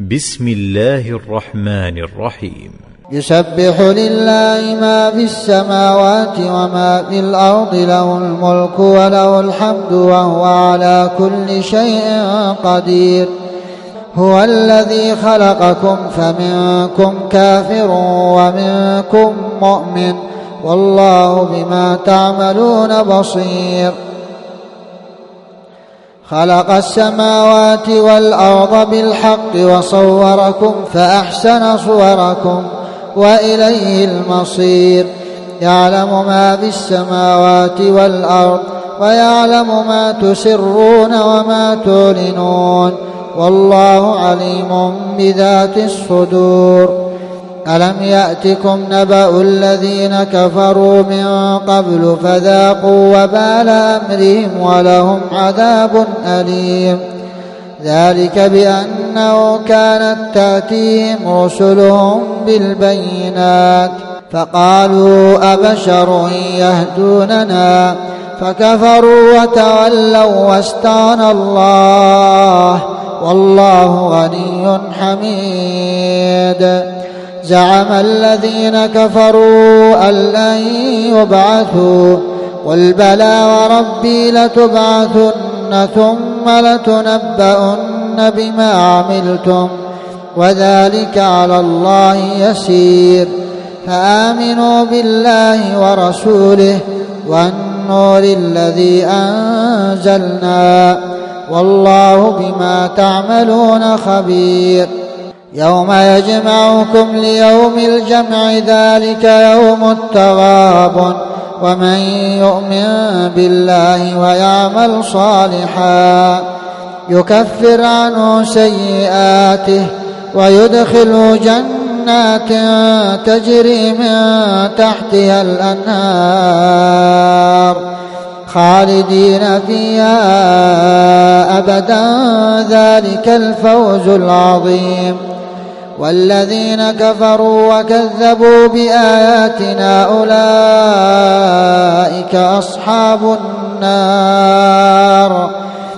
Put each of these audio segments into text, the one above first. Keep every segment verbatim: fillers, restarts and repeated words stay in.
بسم الله الرحمن الرحيم. يسبح لله ما في السماوات وما في الأرض، له الملك وله الحمد وهو على كل شيء قدير. هو الذي خلقكم فمنكم كافر ومنكم مؤمن، والله بما تعملون بصير. خلق السماوات والأرض بالحق وصوركم فأحسن صوركم وإليه المصير. يعلم ما في السماوات والأرض ويعلم ما تسرون وما تعلنون، والله عليم بذات الصدور. ألم يأتكم نبأ الذين كفروا من قبل فذاقوا وبال أمرهم ولهم عذاب أليم. ذلك بأنه كانت تأتيهم رسلهم بالبينات فقالوا أبشر يهدوننا فكفروا وتولوا واستغنى الله، والله غني حميد. زعم الذين كفروا أن لن يبعثوا، قل بلى وربي لتبعثن ثم لتنبؤن بما عملتم وذلك على الله يسير. فآمنوا بالله ورسوله والنور الذي أنزلنا، والله بما تعملون خبير. يوم يجمعكم ليوم الجمع، ذلك يوم التغابن. ومن يؤمن بالله ويعمل صالحا يكفر عنه سيئاته ويدخله جنات تجري من تحتها الأنهار خالدين فيها أبدا، ذلك الفوز العظيم. والذين كفروا وكذبوا بآياتنا أولئك أصحاب النار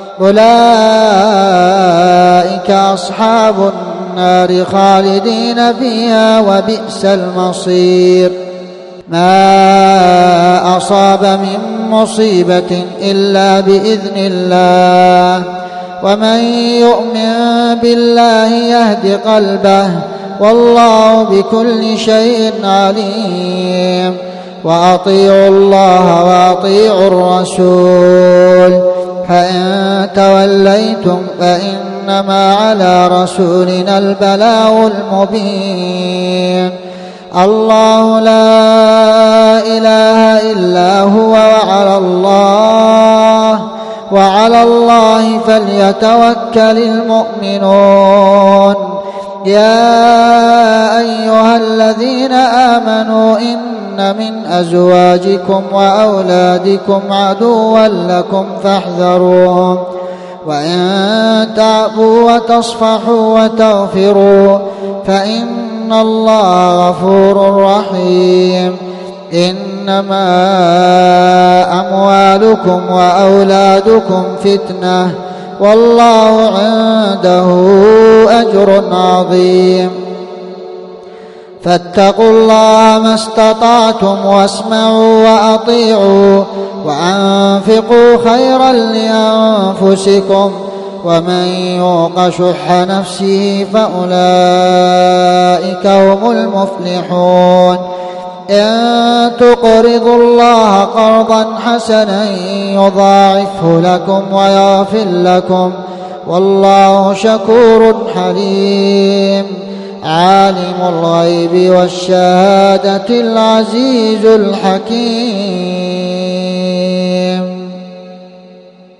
أولئك أصحاب النار خالدين فيها وبئس المصير. ما أصاب من مصيبة إلا بإذن الله، ومن يؤمن بالله يهد قلبه، والله بكل شيء عليم. وأطيعوا الله وأطيعوا الرسول، فإن توليتم فإنما على رسولنا البلاغ المبين. الله لا إله إلا هو، وعلى الله وعلى الله فليتوكل المؤمنون. يا أيها الذين آمنوا إن من أزواجكم وأولادكم عدوا لكم فاحذروهم، وإن تعفوا وتصفحوا وتغفروا فإن الله غفور رحيم. إنما أموالكم وأولادكم فتنة، والله عنده أجر عظيم. فاتقوا الله ما استطعتم واسمعوا وأطيعوا وأنفقوا خيرا لأنفسكم، ومن يوق شح نفسه فأولئك هم المفلحون. إن تقرضوا الله قرضا حسنا يضاعفه لكم ويغفر لكم، والله شكور حليم. عالم الغيب والشهادة العزيز الحكيم.